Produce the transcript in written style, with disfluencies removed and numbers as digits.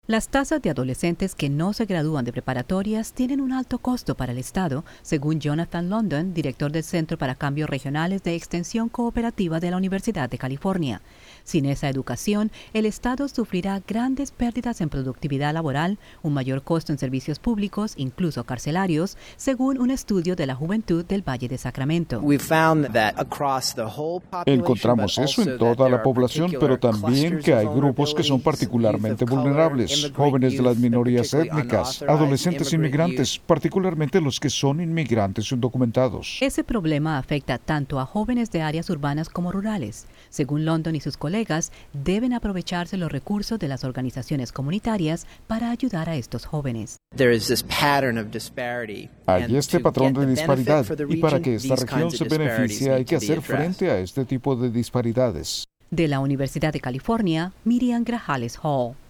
Las tasas de adolescentes que no se gradúan de preparatorias tienen un alto costo para el Estado, según Jonathan London, director del Centro para Cambios Regionales de Extensión Cooperativa de la Universidad de California. Sin esa educación, el Estado sufrirá grandes pérdidas en productividad laboral, un mayor costo en servicios públicos, incluso carcelarios, según un estudio de la juventud del Valle de Sacramento. Encontramos eso en toda la población, pero también que hay grupos que son particularmente vulnerables. Jóvenes de las minorías étnicas, adolescentes inmigrantes, particularmente los que son inmigrantes indocumentados. Ese problema afecta tanto a jóvenes de áreas urbanas como rurales. Según London y sus colegas, deben aprovecharse los recursos de las organizaciones comunitarias para ayudar a estos jóvenes. Hay este patrón de disparidad, y para que esta región se beneficie hay que hacer frente a este tipo de disparidades. De la Universidad de California, Miriam Grajales Hall.